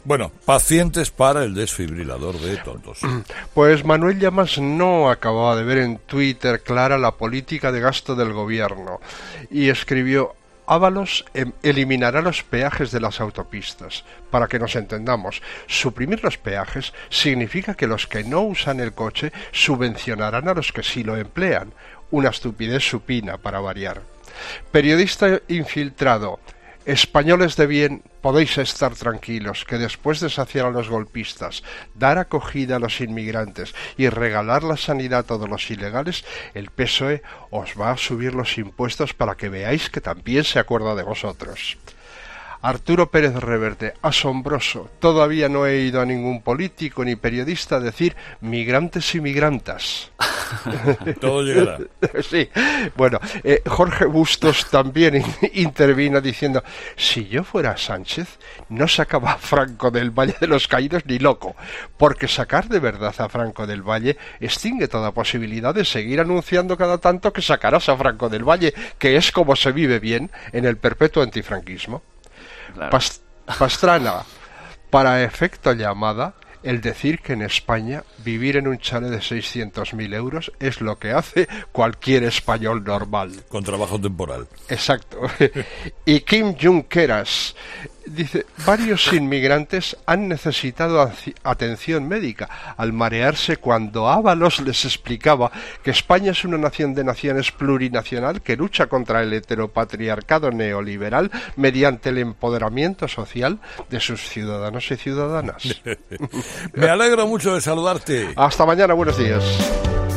Bueno, pacientes para el desfibrilador de tontos. Pues Manuel Llamas no acababa de ver en Twitter clara la política de gasto del gobierno y escribió: Ábalos eliminará los peajes de las autopistas. Para que nos entendamos, suprimir los peajes significa que los que no usan el coche subvencionarán a los que sí lo emplean. Una estupidez supina, para variar. Periodista infiltrado: españoles de bien, podéis estar tranquilos, que después de saciar a los golpistas, dar acogida a los inmigrantes y regalar la sanidad a todos los ilegales, el PSOE os va a subir los impuestos para que veáis que también se acuerda de vosotros. Arturo Pérez Reverte: asombroso, todavía no he ido a ningún político ni periodista a decir migrantes y migrantas. Todo llegará. Sí, bueno, Jorge Bustos también intervino diciendo: si yo fuera Sánchez, no sacaba a Franco del Valle de los Caídos ni loco, porque sacar de verdad a Franco del Valle extingue toda posibilidad de seguir anunciando cada tanto que sacarás a Franco del Valle, que es como se vive bien en el perpetuo antifranquismo. Claro. Pastrana: para efecto llamada, el decir que en España vivir en un chalet de 600.000 euros es lo que hace cualquier español normal. Con trabajo temporal. Exacto. Y Kim Junqueras dice: varios inmigrantes han necesitado atención médica al marearse cuando Ábalos les explicaba que España es una nación de naciones plurinacional que lucha contra el heteropatriarcado neoliberal mediante el empoderamiento social de sus ciudadanos y ciudadanas. Me alegro mucho de saludarte. Hasta mañana, buenos días.